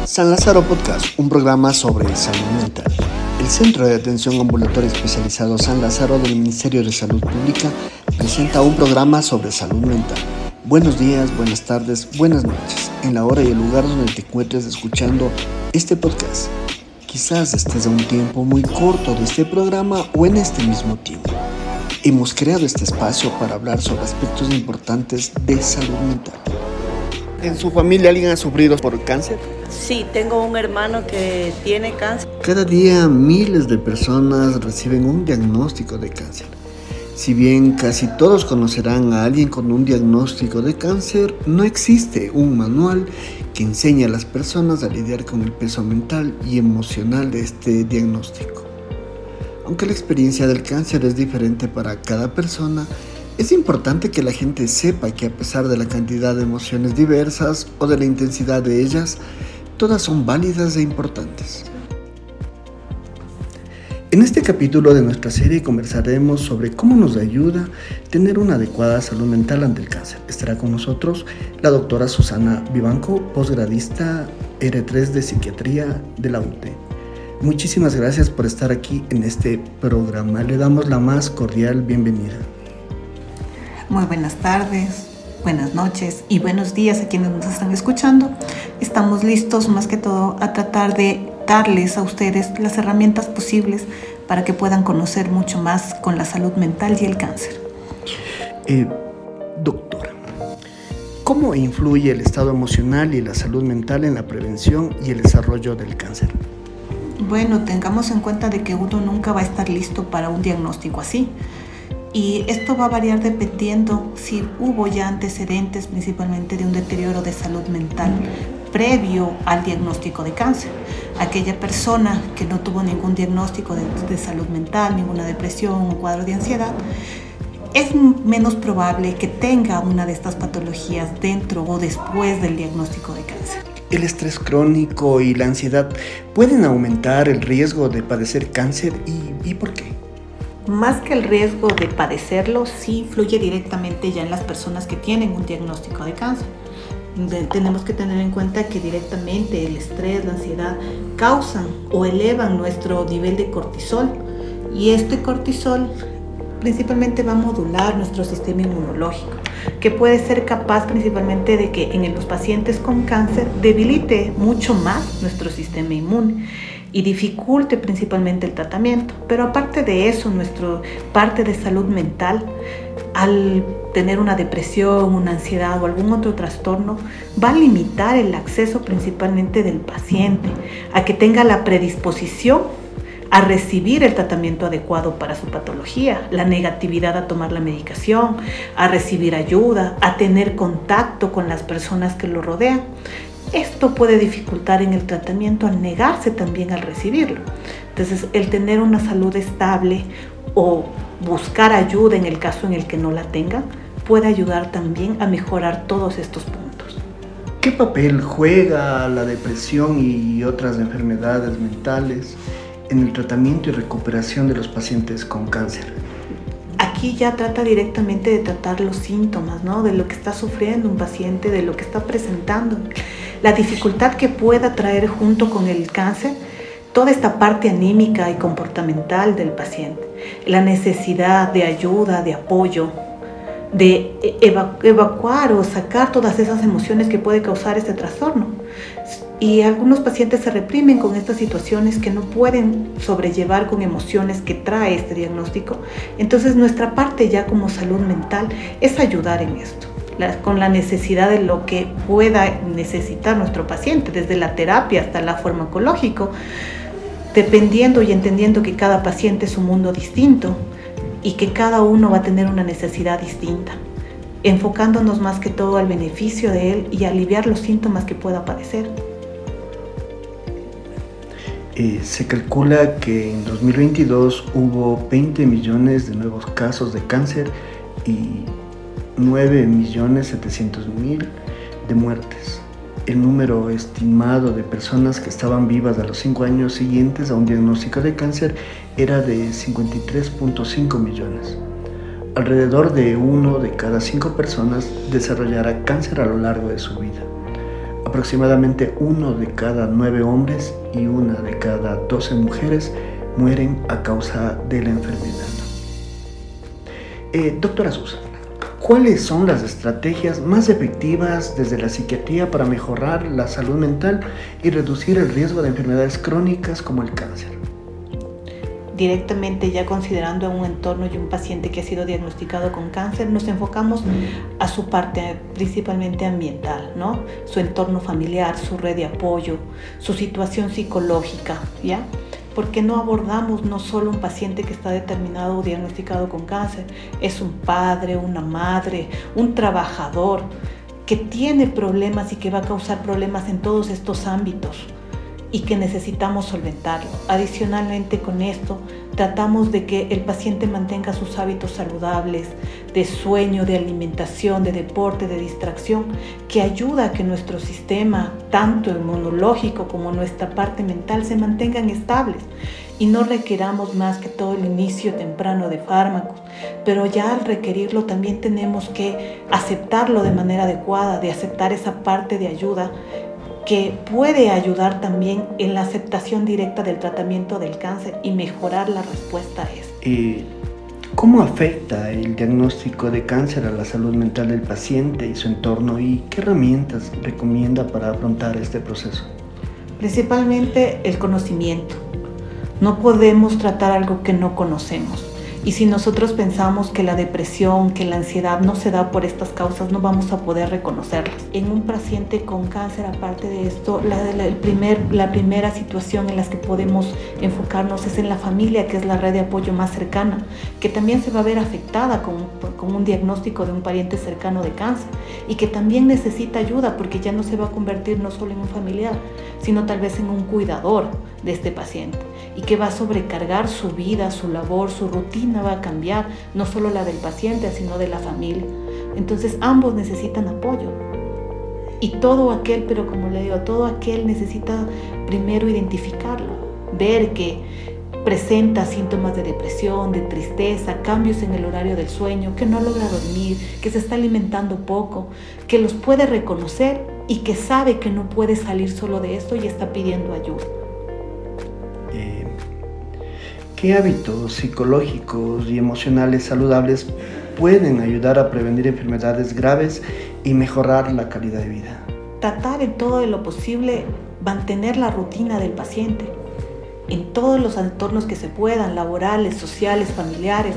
San Lázaro Podcast, un programa sobre salud mental. El Centro de Atención Ambulatoria Especializado San Lázaro del Ministerio de Salud Pública presenta un programa sobre salud mental. Buenos días, buenas tardes, buenas noches, en la hora y el lugar donde te encuentres escuchando este podcast. Quizás estés a un tiempo muy corto de este programa o en este mismo tiempo. Hemos creado este espacio para hablar sobre aspectos importantes de salud mental. ¿En su familia alguien ha sufrido por cáncer? Sí, tengo un hermano que tiene cáncer. Cada día miles de personas reciben un diagnóstico de cáncer. Si bien casi todos conocerán a alguien con un diagnóstico de cáncer, no existe un manual que enseñe a las personas a lidiar con el peso mental y emocional de este diagnóstico. Aunque la experiencia del cáncer es diferente para cada persona, es importante que la gente sepa que a pesar de la cantidad de emociones diversas o de la intensidad de ellas, todas son válidas e importantes. En este capítulo de nuestra serie conversaremos sobre cómo nos ayuda tener una adecuada salud mental ante el cáncer. Estará con nosotros la doctora Susana Vivanco, posgradista R3 de Psiquiatría de la UTE. Muchísimas gracias por estar aquí en este programa. Le damos la más cordial bienvenida. Muy buenas tardes, buenas noches y buenos días a quienes nos están escuchando. Estamos listos más que todo a tratar de darles a ustedes las herramientas posibles para que puedan conocer mucho más con la salud mental y el cáncer. Doctora, ¿cómo influye el estado emocional y la salud mental en la prevención y el desarrollo del cáncer? Bueno, tengamos en cuenta de que uno nunca va a estar listo para un diagnóstico así. Y esto va a variar dependiendo si hubo ya antecedentes, principalmente de un deterioro de salud mental previo al diagnóstico de cáncer. Aquella persona que no tuvo ningún diagnóstico de salud mental, ninguna depresión o cuadro de ansiedad, es menos probable que tenga una de estas patologías dentro o después del diagnóstico de cáncer. ¿El estrés crónico y la ansiedad pueden aumentar el riesgo de padecer cáncer y por qué? Más que el riesgo de padecerlo, sí influye directamente ya en las personas que tienen un diagnóstico de cáncer. Tenemos que tener en cuenta que directamente el estrés, la ansiedad causan o elevan nuestro nivel de cortisol, y este cortisol principalmente va a modular nuestro sistema inmunológico, que puede ser capaz principalmente de que en los pacientes con cáncer debilite mucho más nuestro sistema inmune y dificulte principalmente el tratamiento. Pero aparte de eso, nuestra parte de salud mental, al tener una depresión, una ansiedad o algún otro trastorno, va a limitar el acceso principalmente del paciente a que tenga la predisposición a recibir el tratamiento adecuado para su patología, la negatividad a tomar la medicación, a recibir ayuda, a tener contacto con las personas que lo rodean. Esto puede dificultar en el tratamiento al negarse también al recibirlo. Entonces, el tener una salud estable o buscar ayuda en el caso en el que no la tengan puede ayudar también a mejorar todos estos puntos. ¿Qué papel juega la depresión y otras enfermedades mentales en el tratamiento y recuperación de los pacientes con cáncer? Aquí ya trata directamente de tratar los síntomas, ¿no? De lo que está sufriendo un paciente, de lo que está presentando, la dificultad que pueda traer junto con el cáncer, toda esta parte anímica y comportamental del paciente, la necesidad de ayuda, de apoyo, de evacuar o sacar todas esas emociones que puede causar este trastorno. Y algunos pacientes se reprimen con estas situaciones que no pueden sobrellevar con emociones que trae este diagnóstico. Entonces, nuestra parte ya como salud mental es ayudar en esto, con la necesidad de lo que pueda necesitar nuestro paciente, desde la terapia hasta la farmacológico, dependiendo y entendiendo que cada paciente es un mundo distinto y que cada uno va a tener una necesidad distinta, enfocándonos más que todo al beneficio de él y aliviar los síntomas que pueda padecer. Se calcula que en 2022 hubo 20 millones de nuevos casos de cáncer y 9.700.000 de muertes. El número estimado de personas que estaban vivas a los 5 años siguientes a un diagnóstico de cáncer era de 53.5 millones. Alrededor de 1 de cada 5 personas desarrollará cáncer a lo largo de su vida. Aproximadamente 1 de cada 9 hombres y 1 de cada 12 mujeres mueren a causa de la enfermedad. Doctora Susana, ¿cuáles son las estrategias más efectivas desde la psiquiatría para mejorar la salud mental y reducir el riesgo de enfermedades crónicas como el cáncer? Directamente, ya considerando a un entorno y un paciente que ha sido diagnosticado con cáncer, nos enfocamos a su parte principalmente ambiental, ¿no? Su entorno familiar, su red de apoyo, su situación psicológica, ¿ya? Porque no abordamos no solo un paciente que está determinado o diagnosticado con cáncer, es un padre, una madre, un trabajador que tiene problemas y que va a causar problemas en todos estos ámbitos y que necesitamos solventarlo. Adicionalmente, con esto tratamos de que el paciente mantenga sus hábitos saludables de sueño, de alimentación, de deporte, de distracción, que ayuda a que nuestro sistema, tanto inmunológico como nuestra parte mental, se mantengan estables y no requiramos más que todo el inicio temprano de fármacos. Pero ya al requerirlo también tenemos que aceptarlo de manera adecuada, de aceptar esa parte de ayuda que puede ayudar también en la aceptación directa del tratamiento del cáncer y mejorar la respuesta a esto. ¿Cómo afecta el diagnóstico de cáncer a la salud mental del paciente y su entorno, y qué herramientas recomienda para afrontar este proceso? Principalmente el conocimiento. No podemos tratar algo que no conocemos. Y si nosotros pensamos que la depresión, que la ansiedad no se da por estas causas, no vamos a poder reconocerlas. En un paciente con cáncer, aparte de esto, la primera situación en la que podemos enfocarnos es en la familia, que es la red de apoyo más cercana, que también se va a ver afectada con un diagnóstico de un pariente cercano de cáncer y que también necesita ayuda porque ya no se va a convertir no solo en un familiar, sino tal vez en un cuidador de este paciente, y que va a sobrecargar su vida, su labor, su rutina va a cambiar, no solo la del paciente, sino de la familia. Entonces ambos necesitan apoyo. Y todo aquel, pero como le digo, todo aquel necesita primero identificarlo, ver que presenta síntomas de depresión, de tristeza, cambios en el horario del sueño, que no logra dormir, que se está alimentando poco, que los puede reconocer y que sabe que no puede salir solo de esto y está pidiendo ayuda. ¿Qué hábitos psicológicos y emocionales saludables pueden ayudar a prevenir enfermedades graves y mejorar la calidad de vida? Tratar en todo lo posible mantener la rutina del paciente en todos los entornos que se puedan, laborales, sociales, familiares.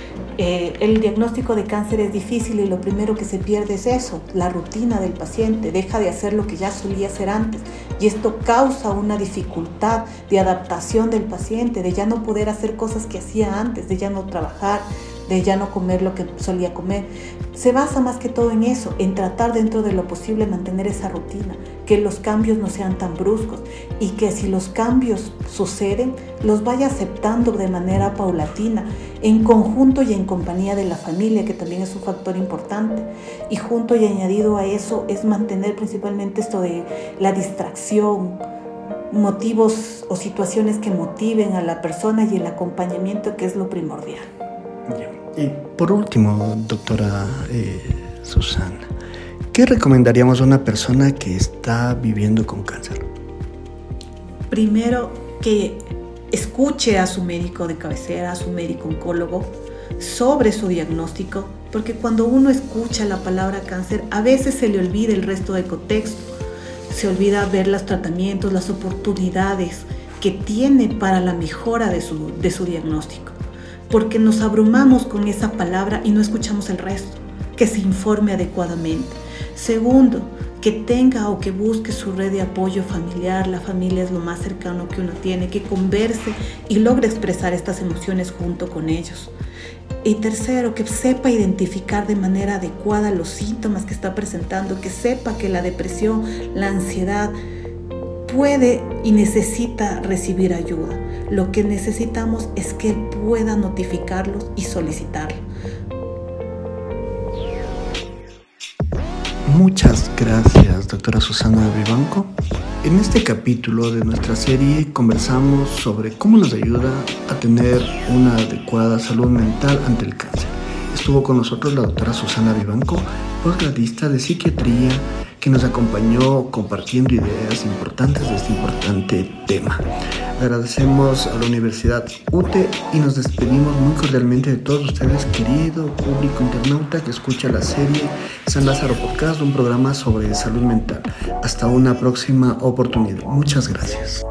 El diagnóstico de cáncer es difícil y lo primero que se pierde es eso, la rutina del paciente. Deja de hacer lo que ya solía hacer antes y esto causa una dificultad de adaptación del paciente, de ya no poder hacer cosas que hacía antes, de ya no trabajar, de ya no comer lo que solía comer. Se basa más que todo en eso, en tratar dentro de lo posible mantener esa rutina, que los cambios no sean tan bruscos y que si los cambios suceden, los vaya aceptando de manera paulatina, en conjunto y en compañía de la familia, que también es un factor importante. Y junto y añadido a eso es mantener principalmente esto de la distracción, motivos o situaciones que motiven a la persona y el acompañamiento, que es lo primordial. Y por último, doctora Susana, ¿qué recomendaríamos a una persona que está viviendo con cáncer? Primero, que escuche a su médico de cabecera, a su médico oncólogo, sobre su diagnóstico, porque cuando uno escucha la palabra cáncer, a veces se le olvida el resto del contexto, se olvida ver los tratamientos, las oportunidades que tiene para la mejora de su diagnóstico, porque nos abrumamos con esa palabra y no escuchamos el resto, que se informe adecuadamente. Segundo, que tenga o que busque su red de apoyo familiar. La familia es lo más cercano que uno tiene, que converse y logre expresar estas emociones junto con ellos. Y tercero, que sepa identificar de manera adecuada los síntomas que está presentando, que sepa que la depresión, la ansiedad puede y necesita recibir ayuda. Lo que necesitamos es que pueda notificarlos y solicitarlo. Muchas gracias, doctora Susana Vivanco. En este capítulo de nuestra serie conversamos sobre cómo nos ayuda a tener una adecuada salud mental ante el cáncer. Estuvo con nosotros la doctora Susana Vivanco, posgradista de psiquiatría que nos acompañó compartiendo ideas importantes de este importante tema. Agradecemos a la Universidad UTE y nos despedimos muy cordialmente de todos ustedes, querido público internauta que escucha la serie San Lázaro Podcast, un programa sobre salud mental. Hasta una próxima oportunidad. Muchas gracias.